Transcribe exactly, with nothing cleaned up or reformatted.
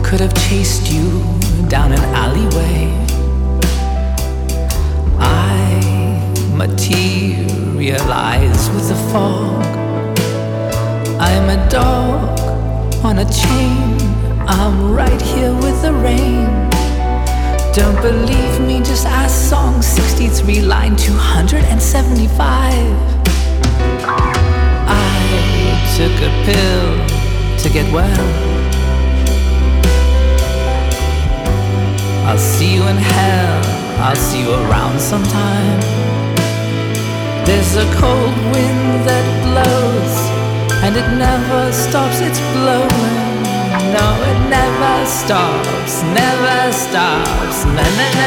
could have chased you down an alleyway. I materialize with the fog. I'm a dog on a chain. I'm right here with the rain. Don't believe me, just ask song sixty-three, line two hundred seventy-five. I took a pill to get well. I'll see you in hell, I'll see you around sometime. There's a cold wind that blows, and it never stops, it's blowing. No, it never stops, never stops. Na, na, na.